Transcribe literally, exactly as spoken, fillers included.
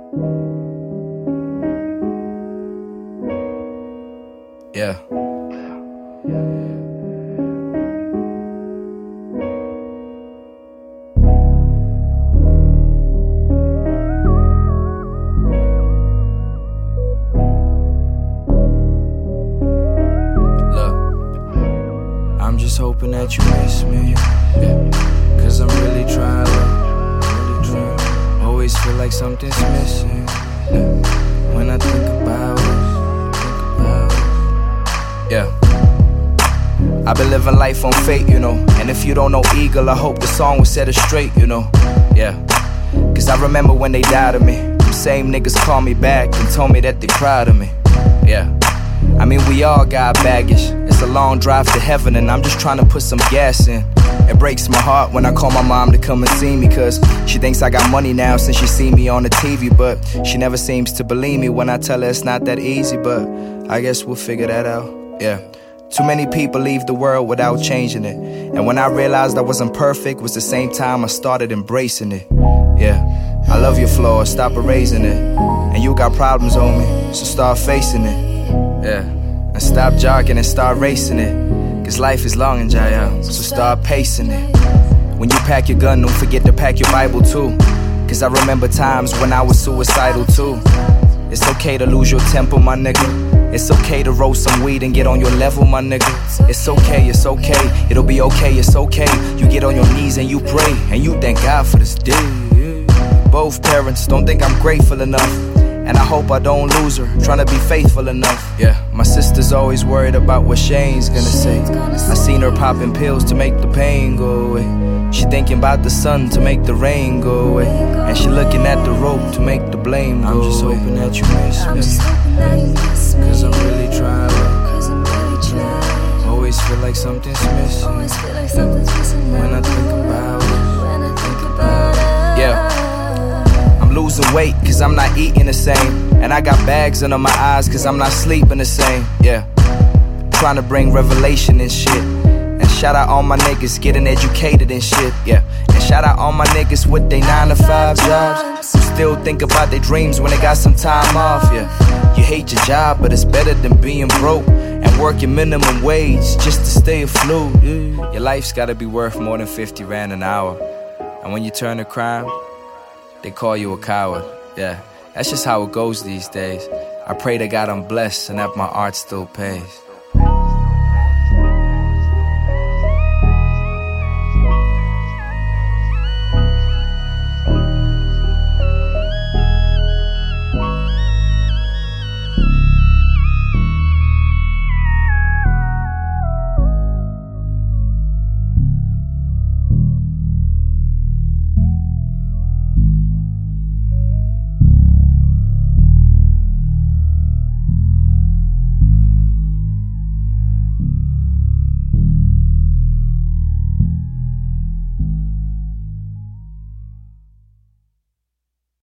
Yeah. Look, I'm just hoping that you miss me, yeah. Cause I'm really trying, really trying. Always feel like something's missing, yeah. When I think about it, think about it. Yeah. I've been living life on fate, you know. And if you don't know Eagle, I hope the song will set it straight, you know. Yeah. Cause I remember when they died of me. Them same niggas called me back and told me that they proud of me. Yeah. I mean, we all got baggage. It's a long drive to heaven and I'm just trying to put some gas in. It breaks my heart when I call my mom to come and see me, cause she thinks I got money now since she seen me on the T V. But she never seems to believe me when I tell her it's not that easy. But I guess we'll figure that out, yeah. Too many people leave the world without changing it. And when I realized I wasn't perfect was the same time I started embracing it. Yeah, I love your flaws, stop erasing it. And you got problems on me, so start facing it. Yeah, and stop jogging and start racing it. Cause life is long in Jaya, so start pacing it. When you pack your gun, don't forget to pack your Bible too. Cause I remember times when I was suicidal too. It's okay to lose your temper, my nigga. It's okay to roll some weed and get on your level, my nigga. It's okay, it's okay, it'll be okay, it's okay. You get on your knees and you pray, and you thank God for this day. Both parents don't think I'm grateful enough, and I hope I don't lose her, trying to be faithful enough. Yeah, my sister's always worried about what Shane's gonna say. I seen her popping pills to make the pain go away. She thinking about the sun to make the rain go away. And she looking at the rope to make the blame go away. I'm just hoping that you miss me, cause I'm really trying. Always feel like something's missing when I think about it. Yeah, I'm losing weight cause I'm not eating the same. And I got bags under my eyes cause I'm not sleeping the same. Yeah, trying to bring revelation and shit. And shout out all my niggas getting educated and shit, yeah. And shout out all my niggas with they nine to five jobs, who still think about their dreams when they got some time off, yeah. You hate your job, but it's better than being broke and working minimum wage just to stay afloat, yeah. Your life's gotta be worth more than fifty rand an hour. And when you turn to crime, they call you a coward, yeah. That's just how it goes these days. I pray to God I'm blessed and that my art still pays.